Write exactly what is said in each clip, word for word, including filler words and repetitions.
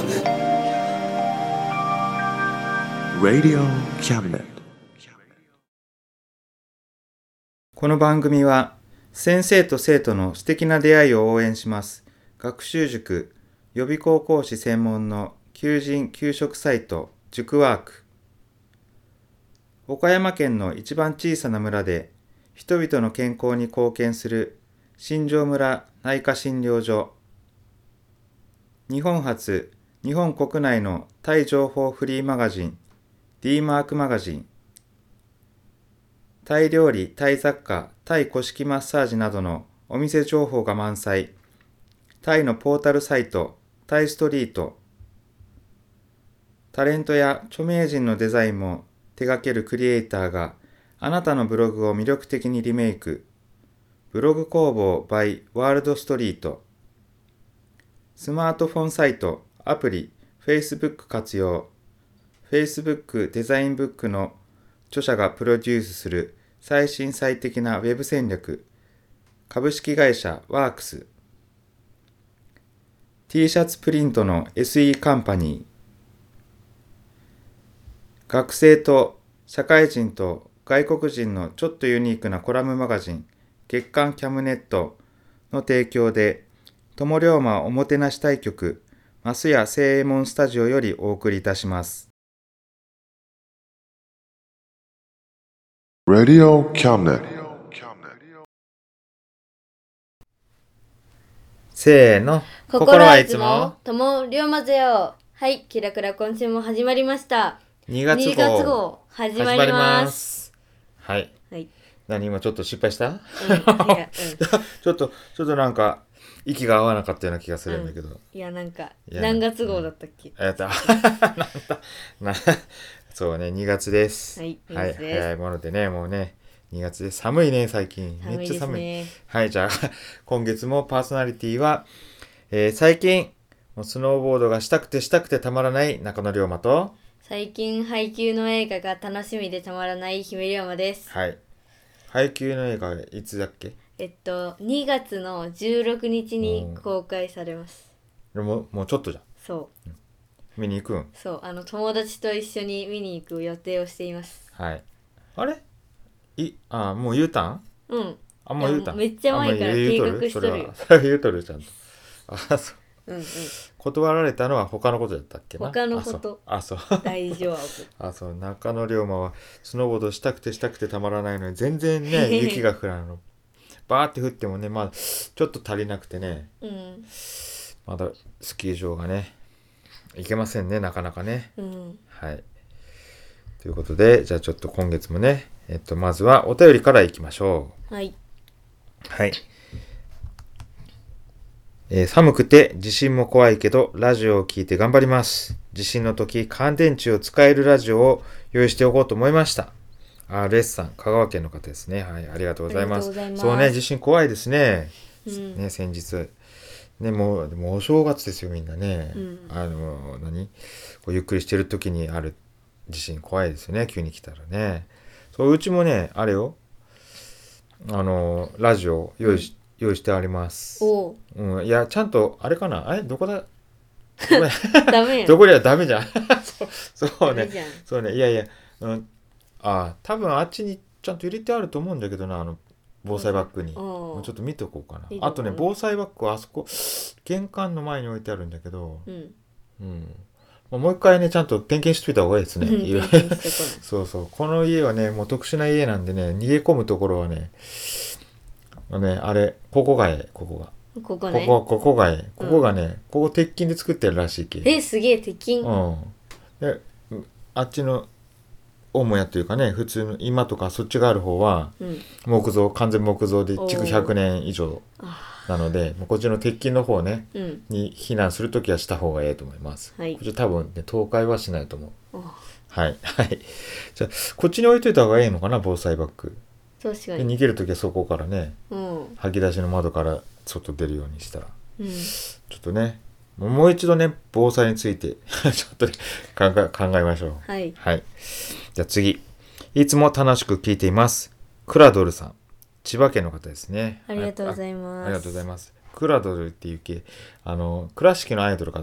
Cabinet Radio Cabinet。 この番組は先生と生徒の素敵な出会いを応援します学習塾予備校講師専門の求人・求職サイト塾ワーク。岡山県の一番小さな村で人々の健康に貢献する新庄村内科診療所。日本初、日本国内のタイ情報フリーマガジン D マークマガジン。タイ料理、タイ雑貨、タイ古式マッサージなどのお店情報が満載。タイのポータルサイト、タイストリート。タレントや著名人のデザインも手掛けるクリエイターがあなたのブログを魅力的にリメイク。ブログ工房 by ワールドストリート。スマートフォンサイト、アプリ、Facebook 活用。Facebook デザインブックの著者がプロデュースする最新最適なウェブ戦略。株式会社ワークス。T シャツプリントの エスイー カンパニー。学生と社会人と外国人のちょっとユニークなコラムマガジン月刊キャムネットの提供で友龍馬おもてなし対局増屋正右衛門スタジオよりお送りいたします。 Radio Cabinet。 せーの、 心はいつも友龍馬ぜよ。はい、キラクラ今週も始まりました。 にがつ号にがつ号始まります。 はい、 はい、 何今ちょっと失敗した、うん、 いや、うん、 ちょっとちょっとなんか息が合わなかったような気がするんだけど、うん、 いやなんか何月号だったっけ、 えっとなそうね、にがつです。 はい、 はい、早いものでね、もうねにがつです。寒いね最近、 寒いですね、めっちゃ寒い。 はい、じゃあ今月もパーソナリティは、えー、最近スノーボードがしたくてしたくてたまらない中野龍馬と、 最近配給の映画が楽しみでたまらない姫龍馬です。 はい、配給の映画いつだっけ？ えっとにがつのじゅうろくにちに公開されます。 うん、もう、もうちょっとじゃん。 そう、うん、 見に行くん？ そう、あの友達と一緒に見に行く予定をしています。 はい。あれいあもう言うたん？ うん。 あもう言うたん？ めっちゃ前から計画しとるよ。 それは言うとるちゃんと。あそう。 うんうん、 断られたのは他のことだったっけな。 他のこと。 あそう。あそう大丈夫。 あそう、中野龍馬はスノーボードしたくてしたくてたまらないのに全然ね雪が降らんの。バーって降ってもね、まあちょっと足りなくてね。 うん、 まだスキー場がね行けませんね、なかなかね。 うん、 はい。ということで、じゃあちょっと今月もね、えっとまずはお便りからいきましょう。はい。 はい。えー、寒くて地震も怖いけどラジオを聞いて頑張ります。地震の時乾電池を使えるラジオを用意しておこうと思いました。アールエス さん、香川県の方ですね。はい、ありがとうございます。そうね、地震怖いですね。うん、ね、先日ね、もうでもお正月ですよみんなね。うん、あの何こうゆっくりしてる時にある地震怖いですよね。急に来たらね。そう、うちもねあれよ、あのラジオ用意し、うん用意してあります。おう、うん、いやちゃんとあれかな、えどこだダメやどこではダメじゃんそう、そうねそうね、いやいや、うん、あ多分あっちにちゃんと入れてあると思うんだけどな、あの防災バッグに、もうちょっと見ておこうかな。あとね、防災バッグはあそこ玄関の前に置いてあるんだけど、うん、うん、もう一回ねちゃんと点検しといた方がいいですねそうそう、この家はねもう特殊な家なんでね、逃げ込むところはねね、あれここがえここがここね、 ここここがえここがね、うん、ここ鉄筋で作ってるらしいけ。 えすげえ鉄筋。 うんであっちの母屋というかね、普通の今とかそっちがある方は、うん、木造完全木造で築ひゃくねん以上なので、こっちの鉄筋の方ね、うん、に避難するときはした方がいいと思います。はい、こっち多分ね倒壊はしないと思う。はいはいじゃあこっちに置いといた方がいいのかな、防災バッグ。 確かに。 逃げるときはそこからね、うん、吐き出しの窓から外出るようにしたら、うん、ちょっとねもう一度ね防災についてちょっと、ね、考え、考えましょう。 はい、 はい、じゃあ次、いつも楽しく聞いていますクラドルさん、千葉県の方ですね。 ありがとうございます。 ありがとうございます。クラドルっていう系、あの倉敷のアイドルかと思った。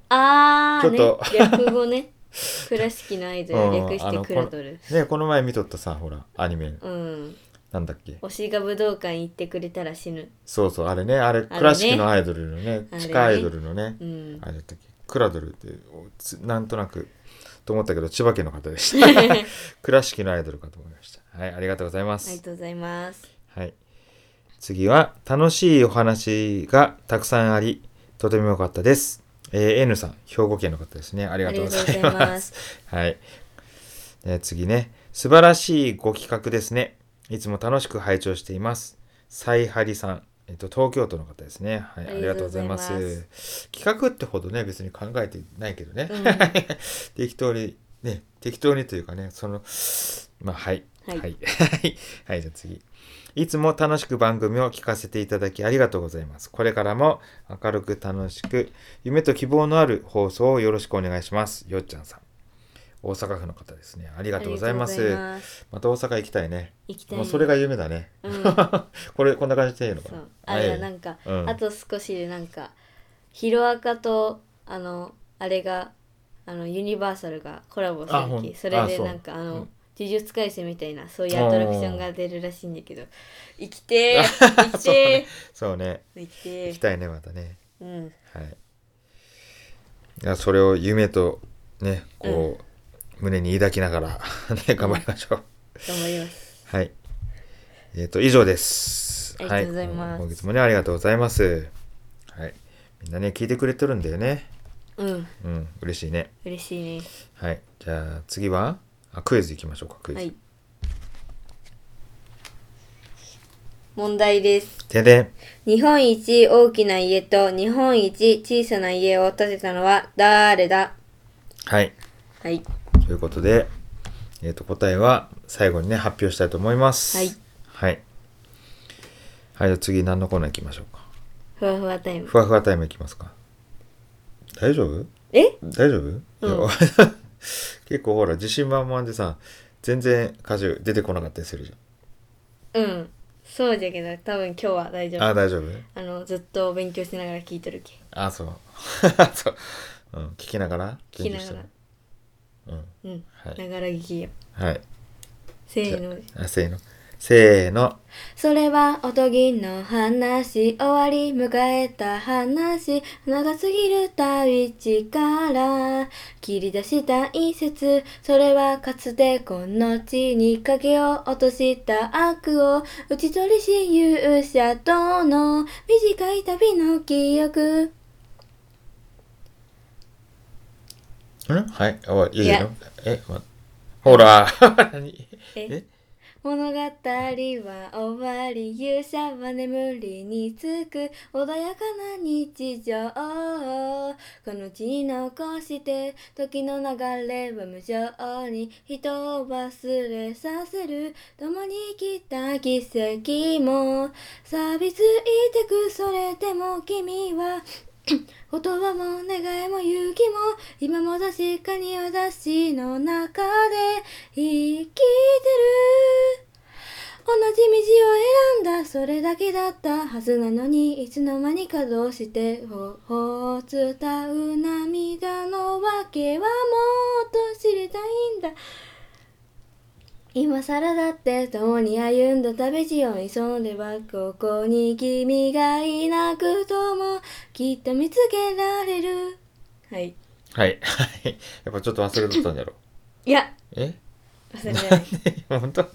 あーねちょっと略語ね倉敷のアイドル、 うん略してクラドル。 ねこの前見とったさほらアニメうんなんだっけ。 推しが武道館行ってくれたら死ぬ。 そうそうあれねあれね倉敷のアイドルのねあれね地下アイドルのねうんあれだったっけクラドルってつなんとなくと思ったけど千葉県の方でした倉敷のアイドルかと思いました。はいありがとうございまありがす。 とうございます。 はい次は楽しいお話がたくさんありとても良かったです。えー、N さん兵庫県の方ですね。ありがとうございます。 ありがとうございますはい、えー次ね素晴らしいご企画ですね。いつも楽しく拝聴しています。サイハリさん、えっと、東京都の方ですね。はい、ありがとうございます。 ありがとうございま企画ってほどね、別に考えてないけどね。 うん適当に、ね、適当にというかね、その、まあ、はい。 ははいい。はい、じゃあ次。いつも楽しく番組を聞かせていただきありがとうございます。これからも明るく楽しく、夢と希望のある放送をよろしくお願いします。よっちゃんさん。大阪府の方ですね。ありがとうございます。 ありがとうございますまた大阪行きたいね。 行きたい、 もうそれが夢だね。 うんこれこんな感じでいいのかな。 そうあれはなんか、 うんあと少しでなんかヒロアカとあのあれがあのユニバーサルがコラボすあほんるき、それあそうでなんかあの、 うん呪術廻戦みたいなそういうアトラクションが出るらしいんだけど、生きてー生きてそうね。 ー生きてー行きたいねまたね。 うんはい。いやそれを夢とねこう、胸に抱きながらね頑張りましょう。 頑張ります。 はい。えっ、と以上です。 ありがとうございますはい、今月もねありがとうございます。はい。みんなね聞いてくれてるんだよね。 うんうん嬉しいね。 嬉しいね。 はい。じゃあ次はあクイズいきましょうかクイズ。 はい問題です。 でで日本一大きな家と日本一小さな家を建てたのは誰だ。 はい。 はいということで、えっ、と答えは最後にね発表したいと思います。 はい。 はい。はい、じゃあ次何のコーナー行きましょうか。 ふわふわタイム。 ふわふわタイム行きますか。大丈夫？ え大丈夫？ うんいや結構ほら自信満々でさ、全然歌詞出てこなかったりするじうんそうじゃけど多分今日は大丈ゃん。あ、 夫。 大丈夫？ あのずっと勉強しながら聞いてるけ。 あ、そう。そう。うん、聞きながら聞きながら勉強してる。うん。 うんはい。 ながら聞きよ。 はい。 せーの。 あ、せーの。せーの。 それはおとぎの話、終わり迎えた話、長すぎる旅路から切り出した一節、それはかつてこの地に影を落とした悪を打ち取りし勇者との短い旅の記憶。 んはい。おいいいやのえ、ま、ほら。何ええ物語は終わり、勇者は眠りにつく穏やかな日常、この地に残して時の流れは無情に人を忘れさせる、共に生きた奇跡も錆びついてく。それでも君は言葉も願いも勇気も今も確かに私の中で生きてる。同じ道を選んだそれだけだったはずなのに、いつの間にかどうして頬を伝う涙のわけはもっと知りたいんだ。今更だって共に歩んだ旅路を急いではここに君がいなくともきっと見つけられる。はいはい。はい。やっぱちょっと忘れとったんだろう。 いやえ忘れない本当はい。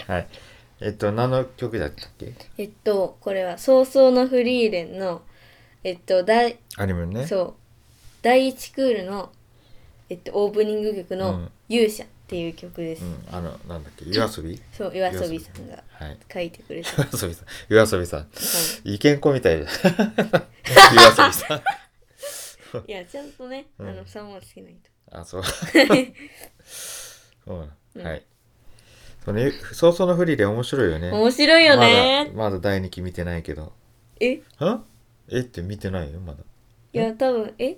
はい。えっと、何の曲だったっけ？ えっとこれは早々のフリーレンのえっと大アニメね。 そう第一クールのえっとオープニング曲のうん 「勇者」っていう曲です、 うん。あの、なんだっけ、夜遊びそう夜遊びさんがはい。 書いてくれた、 夜遊びさん。夜遊びさん。 はい意見子みたいだ。夜遊びさん。 いやちゃんとね、 うんあのさんはつけないと。 あ、そう。そうなうんの。はい。そうね、早々のフリーで面白いよね。 面白いよね。 まだ、まだだいにき見てないけど。 えはえって見てないよ、まだ。 いや多分えい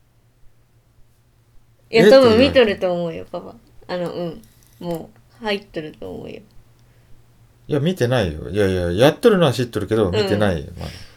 えや多分って言われて見とると思うよパパ。あのうんもう入っとると思うよ。 いや、見てないよ。いやいや、やってるのは知ってるけど、見てないよ、まだ。 見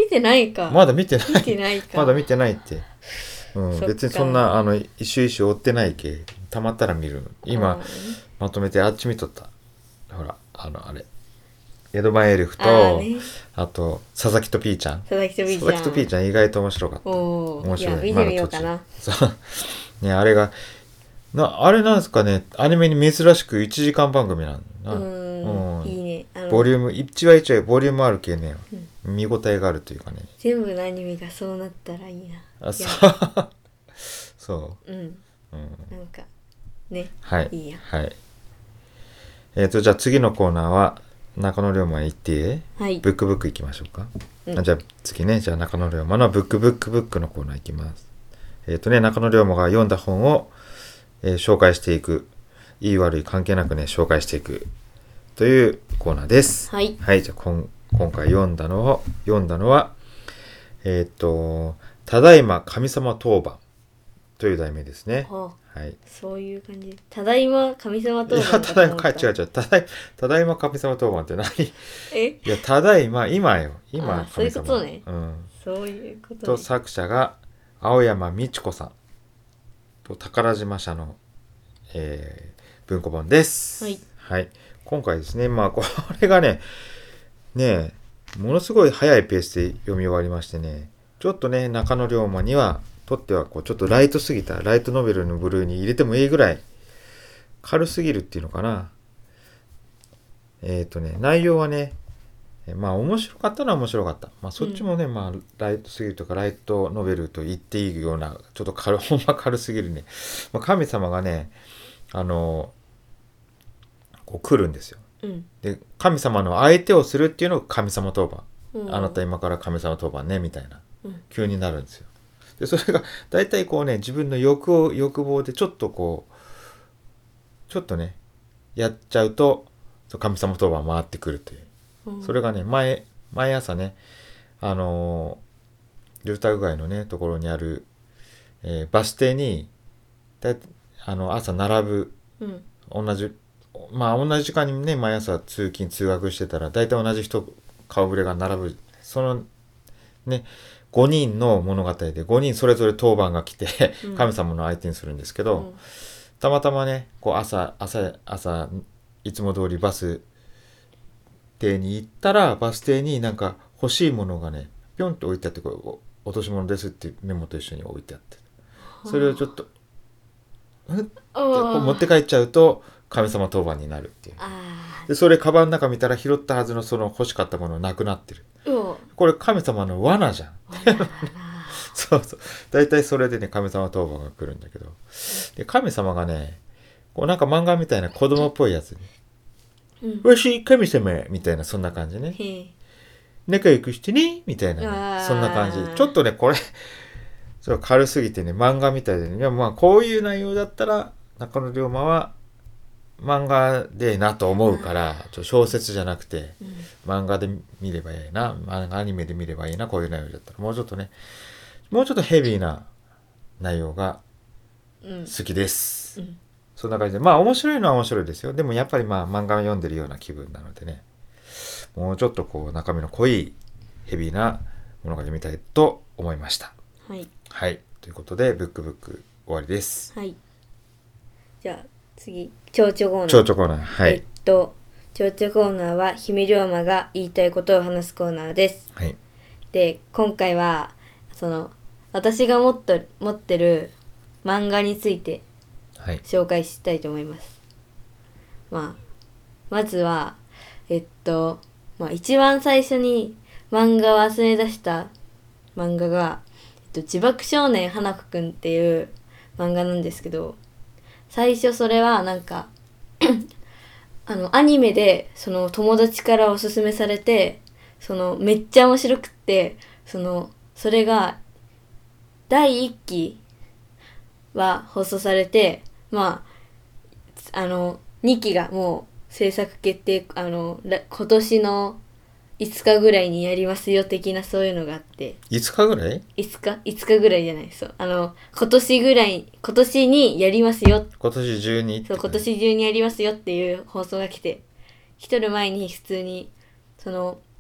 見てないか。 まだ見てない見てないか。 まだ見てないって、うん、 そっか別にそんなあの一周一周追ってないけ、たまったら見る。今、 うんまとめてあっち見とった。ほらあのあれ江戸前エルフとああ,、 ーねと佐々木とピーちゃん佐々木とピーちゃん。 佐々木とピーちゃん意外と面白かった。 おー、 面白い。 いや見てみようかな。 そうね、あれがなあれなんですかね、アニメに珍しくいちじかん番組なんだな。 うーん、いいね。あのボリューム一話一話ボリュームあるけね、見応えがあるというかね。 全部のアニメがそうなったらいいな。 あ、そいやうそうん、 う、うん、 なんかね、 はいいいや。 はい。えっ、とじゃあ次のコーナーは中野龍馬へ行ってはい。 ブックブック行きましょうか。 うんあじゃあ次ね、じゃあ中野龍馬のブックブックブックのコーナー行きます。えっ、とね、中野龍馬が読んだ本を、えー紹介していく、いい悪い関係なくね紹介していくというコーナーです。 はい。 はい、じゃあこん今回読んだのを読んだのはえっ、とただいま神様当番という題名ですね。 はあ、 はい。 そういう感じ。ただいま神様当いや、 番かとただいま、 思った。 違う違う、ただいただいま神様当番って何？いえ、 や、ただいま、今よ、今あそういう神様。 ことねうん。 そういうことと、 ね。 作者が青山美智子さんと宝島社の、えー文庫本です。 はい。 はい。今回ですね、まあ、これがね、ねえ、ものすごい早いペースで読み終わりましてね、ちょっとね、中野龍馬には、とってはこうちょっとライトすぎたライトノベルの部類に入れてもいいぐらい軽すぎるっていうのかな。えっ、とね内容はね、えまあ面白かったのは面白かった。まあそっちもね、うん、まあライトすぎるとかライトノベルと言っていいようなちょっと軽ほんま軽すぎるね。まあ、神様がねあのこう来るんですよ。 うん、 で神様の相手をするっていうのが神様当番。 うん、 あなた今から神様当番ねみたいな、 うん、 急になるんですよ。でそれが大体こうね自分の欲を欲望でちょっとこうちょっとねやっちゃうと神様当番回ってくるという、うん、それがね毎毎朝ねあのー、住宅街のねところにある、えー、バス停にだあの朝並ぶ、うん、同じまあ同じ時間にね毎朝通勤通学してたら大体同じ人顔ぶれが並ぶ、そのねごにんの物語でごにんそれぞれ当番が来て神様の相手にするんですけど、うん、たまたまねこう朝朝朝いつも通りバス停に行ったらバス停になんか欲しいものがねピョンと置いてあって、こう落とし物ですってメモと一緒に置いてあって、それをちょっとうんってこう持って帰っちゃうと神様当番になるっていう。でそれカバンの中見たら拾ったはずのその欲しかったものなくなってる。これ神様の罠じゃん。そうそう。大体それでね神様当番が来るんだけど、で神様がねこうなんか漫画みたいな子供っぽいやつに、わし神様みたいなそんな感じね。仲良くしてねみたいな、ね、そんな感じ。ちょっとねこれそう軽すぎてね漫画みたいでね、いやまあこういう内容だったら中野龍馬は漫画でなと思うから、ちょっと小説じゃなくて、うん、漫画で見ればいいな、漫画アニメで見ればいいな、こういう内容だったらもうちょっとねもうちょっとヘビーな内容が好きです、うんうん、そんな感じでまあ面白いのは面白いですよ。でもやっぱりまあ漫画を読んでるような気分なのでね、もうちょっとこう中身の濃いヘビーなものが読みたいと思いました。 はい、 はい、ということでブックブック終わりです。 はい、じゃあ次蝶々コーナー。 蝶々コーナー、はい。 えっと蝶々コーナーは姫龍馬が言いたいことを話すコーナーです。 はい。 で今回はその私が持っと持ってる漫画について紹介したいと思います。はい、まあまずはえっとまあ一番最初に漫画を集め出した漫画が、えっと、自爆少年花子くんっていう漫画なんですけど、最初それはなんかあのアニメでその友達からおすすめされて、そのめっちゃ面白くって、そのそれがだいいっきは放送されて、まああのにきがもう制作決定、あの今年のいつかぐらいにやりますよ的なそういうのがあって。 いつかぐらい ? いつか ?いつかぐらいじゃない。そう。あの、今年ぐらい、今年にやりますよ。 今年中にそう、今年中にやりますよっていう放送が来て、来とる前に普通に、その、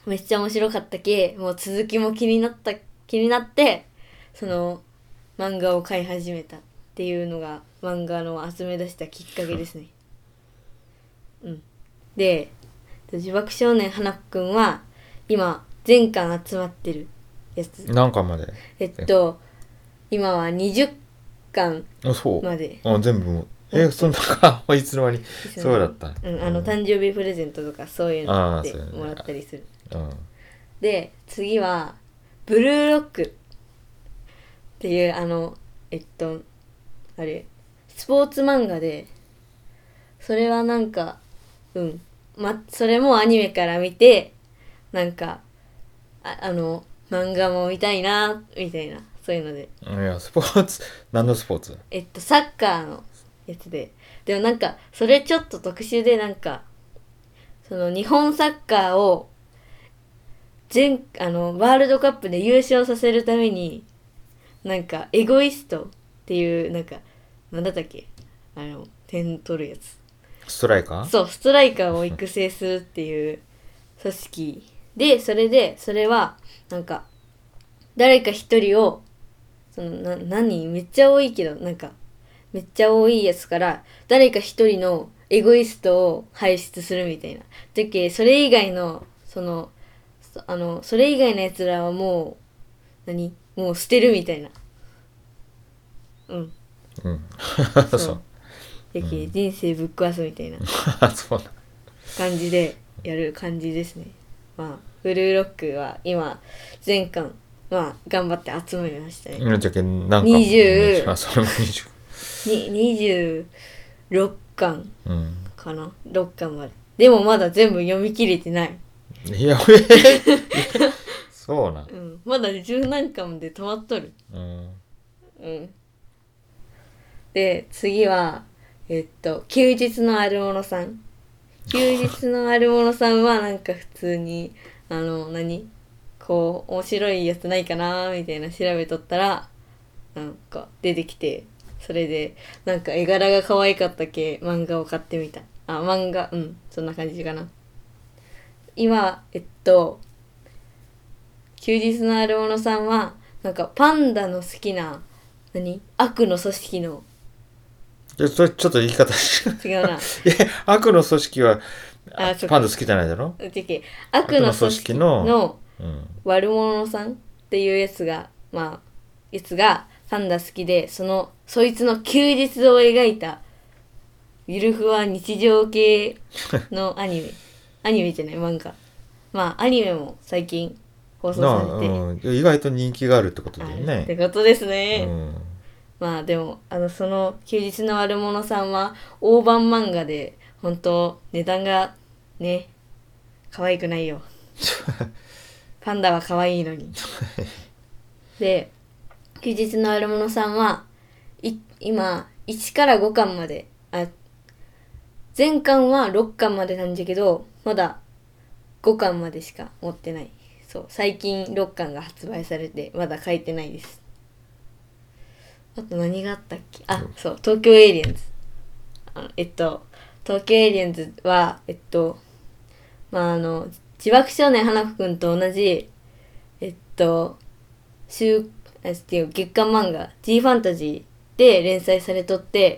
めっちゃ面白かったけ、もう続きも気になった気になってその漫画を買い始めたっていうのが漫画の集め出したきっかけですね。うん。で、呪縛少年花子くんは今全巻集まってるやつ。 何巻まで？ えっと今はにじゅっかんあ、そう。 まで。 あ、全部も。え、そんなかいつの間に。そうだった。 うん、あの誕生日プレゼントとかそういうのであーそうもらったりする。 うん。 で、次はブルーロックっていうあのえっとあれスポーツ漫画で、それはなんかうんまそれもアニメから見てなんかああの漫画も見たいなみたいな、そういうので、 いや、スポーツ、何のスポーツ？ えっとサッカーのやつで、でもなんかそれちょっと特殊で、なんかその日本サッカーを全あのワールドカップで優勝させるためになんかエゴイストっていうなんかなんだったっけ、あの点取るやつ、 ストライカー？ そうストライカーを育成するっていう組織で、それでそれはなんか誰か一人をそのな何めっちゃ多いけどなんかめっちゃ多いやつから誰か一人のエゴイストを輩出するみたいな。だけそれ以外のそのそあのそれ以外のやつらはもう何もう捨てるみたいな。うんうんそうそうだけ人生ぶっ壊すみたいなそうだ。 感じでやる感じですね。まあブルーロックは今全巻まあ頑張って集めましたね。 今じゃけん何巻？ にじゅうあ、それもにじゅににじゅうろっかんう。うんかな、ろっかんまで。でもまだ全部読み切れてない。 いや、えそうなん。 うん、まだ十何巻で止まっとる。 うんうん。で、次は、えっと、休日のあるものさん。休日のあるものさんはなんか普通に、あの、何こう、面白いやつないかなみたいな調べとったら、なんか出てきて、それで、なんか絵柄が可愛かったけ、漫画を買ってみた。あ、漫画、うん、そんな感じかな。今、えっと、休日のあるものさんは、なんかパンダの好きな、何悪の組織の、 じゃそれちょっと言い方し違うな。 え、悪の組織はあ、そっかパンダ好きじゃないだろ？ うちけ悪の組織のうん悪者さんっていうやつが、まあ、やつがパンダ好きで、その、そいつの休日を描いた、ゆるふわ日常系のアニメ。アニメじゃない漫画。まあ、アニメも最近放送なあ、 されて、 うん、意外と人気があるってことだよあるってね。 ことですうね。 ん、 まあでも、あの、その休日の悪者さんは大判漫画で、本当値段がね、可愛くないよ。パンダは可愛いのに。で、休日の悪者さんは、い今、いちからごかんまで、あ、全巻はろっかんまでなんだけど、まだごかんまでしか持ってない。そう、最近ろっかんが発売されて、まだ書いてないです。あと何があったっけ？あ、そう、東京エイリアンズ。あのえっと、東京エイリアンズは、えっと、まあ、あの、自爆少年花子くんと同じ、えっと、週、あっていう月刊漫画、G ファンタジーで連載されとって、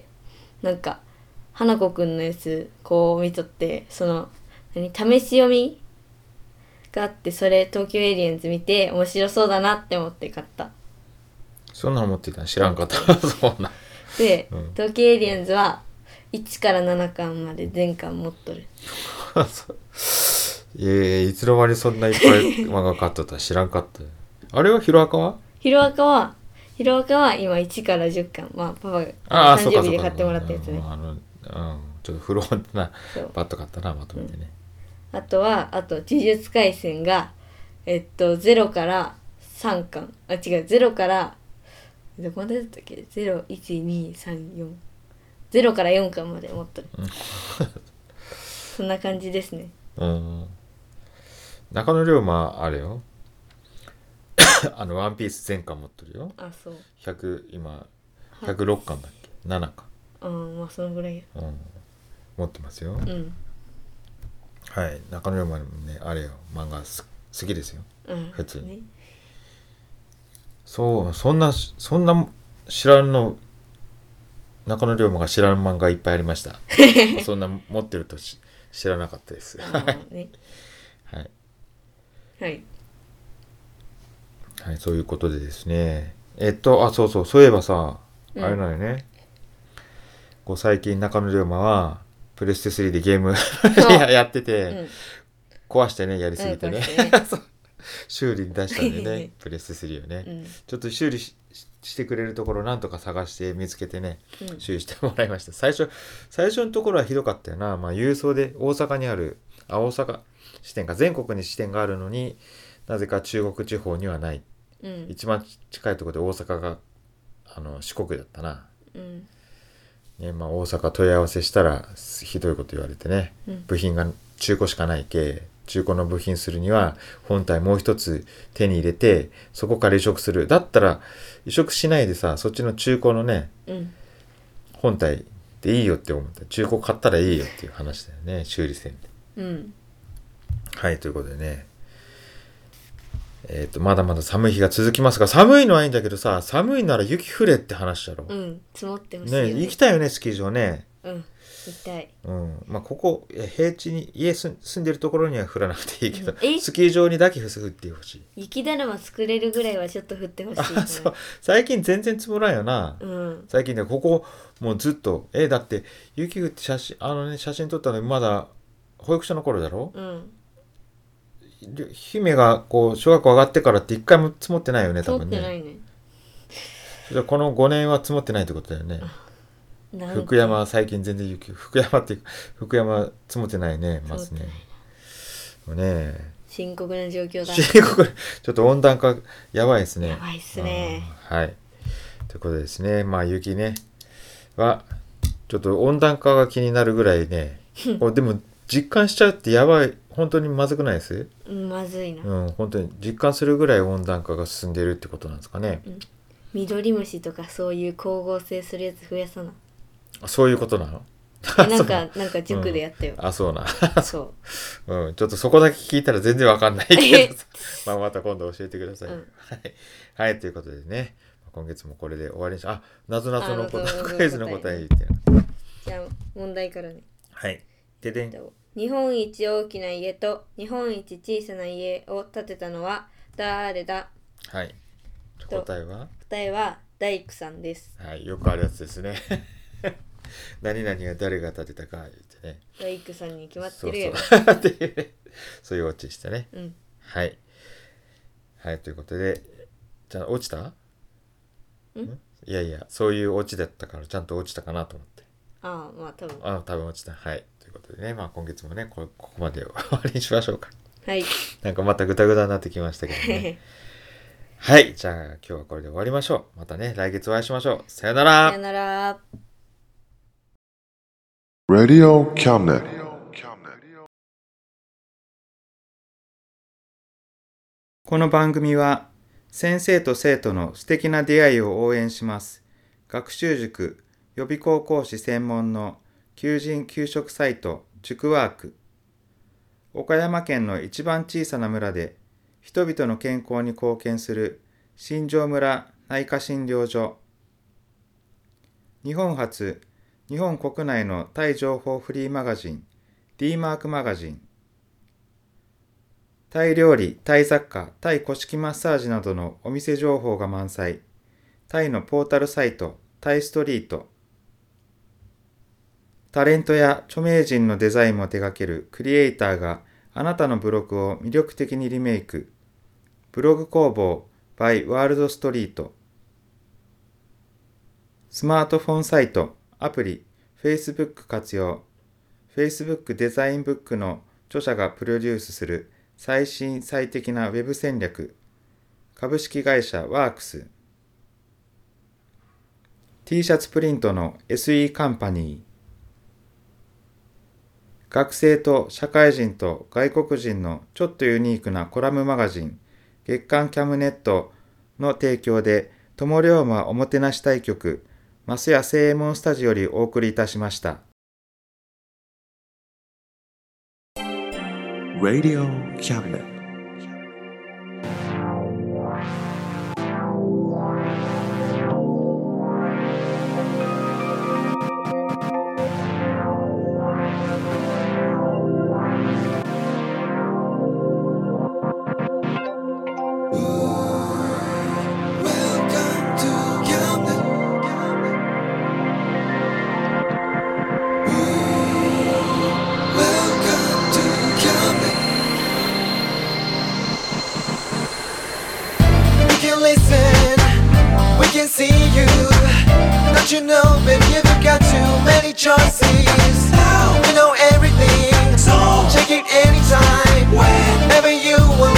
なんか、花子くんのやつ、こう見とって、その、何、試し読みがあって、それ、東京エイリアンズ見て、面白そうだなって思って買った。 そんなの持ってたの知らんかった。そうなん。 で、 うん東京エイリアンズはいちからななかんまで全巻持っとる。 ええ、いつの間にそんないっぱい漫画買っとった知らんかったよ。あれはヒロアカは？ ヒロアカは、ヒロアカは今いちからじゅっかん。まあ、パパがああ、そうかそうか。 誕生日で買ってもらったやつねうん。あの、うん、ちょっと古本なそうバット買ったな、まとめてね。 あとは、あと、呪術廻戦が、えっと、ゼロからさんかん。あ、違う、ゼロから、どこまでだったっけ ?ゼロ、いち、に、さん、よん。ゼロからよんかんまで持っとる。そんな感じですね。 うん。中野龍馬、あれよ。あの、ワンピース全巻持ってるよ。 あ、そう。 ひゃく、今、ひゃくろっかんだっけ ?なな か。 うん、まあ、そのぐらいや。 うん。持ってますよ。 うん。 はい。中野龍馬にもね、あれよ、漫画す好きですよ、 うん、 普通に、 ね、 そうそんなそんな知らんの中野龍馬が知らん漫画いっぱいありましたそんな持ってるとし知らなかったですあー、ね、 はいはいはい、そういうことでですね。えっと、あ、そうそう、そういえばさ、 うんあれなのよね。こう最近中野龍馬は、プレステスリーでゲームややってて、 うん、 壊してね、やりすぎてね。 うん壊してねそう修理に出したんでね、プレステスリーをね。 うんちょっと修理ししてくれるところなんとか探して見つけてね、 うん修理してもらいました。最初、最初のところはひどかったよな。まあ、郵送で大阪にある、あ、大阪支店か、全国に支店があるのになぜか中国地方にはない。 うん一番近いところで大阪があの四国だったな、 うんねまあ、大阪問い合わせしたらひどいこと言われてね、 うん部品が中古しかないけ中古の部品するには本体もう一つ手に入れてそこから移植する。だったら移植しないでさそっちの中古のねうん本体でいいよって思った。中古買ったらいいよっていう話だよね、修理せんで。 うんはいということでね、えー、とまだまだ寒い日が続きますが、寒いのはいいんだけどさ、寒いなら雪降れって話だろ、 うん積もってほしいよね。 ね行きたいよねスキー場ね。 うん行きたいうんまあ、ここえ平地に家住住んでるところには降らなくていいけど、 うんえスキー場にだけ降ってほしい。 雪だるま作れるぐらいはちょっと降ってほしいなあそう最近全然積もらんよな、 うん最近ねここもうずっとえだって雪降って写真あのね写真撮ったのまだ保育所の頃だろ、 うん姫がこう小学校上がってからって一回も積もってないよね多積も分ね。 ってないねじゃあこのごねんは積もってないってことだよね。 なんか福山は最近全然雪福山っていうか福山積もってないねますね。もうね深刻な状況だ深刻ちょっと温暖化やばいですね。 やばいっすねうんはいということでですね、まあ雪ねはちょっと温暖化が気になるぐらいねこれでも実感しちゃうってやばい、本当にまずくないです？ うんまずいな、 うん本当に実感するぐらい温暖化が進んでいるってことなんですかね。 緑虫とかそういう光合成するやつ増やさなそういうことなの？ えなんかなんか塾でやったよ、 あそうなそうん、ちょっとそこだけ聞いたら全然わかんないけどさまあまた今度教えてください、 うんはい、はい、ということでね今月もこれで終わりにしあなぞなぞのあ謎のクイズの答え言ってなじゃあ問題からねはいででん日本一大きな家と日本一小さな家を建てたのは誰だ？ はい答えは答えは大工さんです。 はいよくあるやつですね何々が誰が建てたか言ってね大工さんに決まってるよ。 そうそうっていうねそういうオチしたね、 うん、 はいはいということでじゃあ落ちた？ んいやいやそういうオチだったからちゃんと落ちたかなと思って。 ああまあ多分あ多分落ちた。はいということでねまあ今月もねこここまで終わりにしましょうか。 はいなんかまたグダグダになってきましたけどねはいじゃあ今日はこれで終わりましょう。またね来月お会いしましょう。さよなら。 さよなら。 Radio Cabinet. この番組は先生と生徒の素敵な出会いを応援します。学習塾予備高校師専門の求人・求職サイト塾ワーク。岡山県の一番小さな村で人々の健康に貢献する新庄村内科診療所。日本初、日本国内のタイ情報フリーマガジン D マークマガジン。タイ料理、タイ雑貨、タイ古式マッサージなどのお店情報が満載。タイのポータルサイト、タイストリート。タレントや著名人のデザインも手掛けるクリエイターがあなたのブログを魅力的にリメイク。ブログ工房 by ワールドストリート。スマートフォンサイト、アプリ、Facebook 活用。Facebook デザインブックの著者がプロデュースする最新最適なウェブ戦略。株式会社ワークス。T シャツプリントの エスイー カンパニー。学生と社会人と外国人のちょっとユニークなコラムマガジン月刊キャムネットの提供で友龍馬おもてなし対局増屋正右衛門スタジオよりお送りいたしました。 Radio Cabinet. listen, we can see you. Don't you know, baby, you've got too many choices. Now we know everything, so check it anytime, whenever you want.